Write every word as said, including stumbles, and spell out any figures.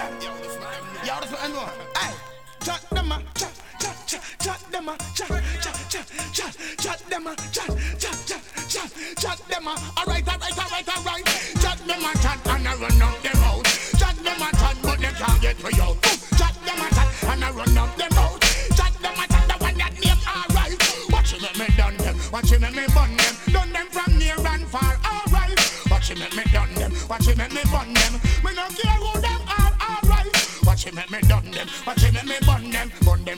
Yo, this man know. Hey, chat them a chat, chat, chat, chat them a chat, chat, chat, chat, chat them a chat, chat, chat, chat, chat them a. Alright, alright, alright, alright. Chat them a chat and I run up them out. Chat them a chat but they can't get me out. Chat them a chat and I run up them out. Chat them a chat the one that name alright. Watch him make me done them, watch him make me bun them, done them from near and far. Alright, watch him make me done them, watch him.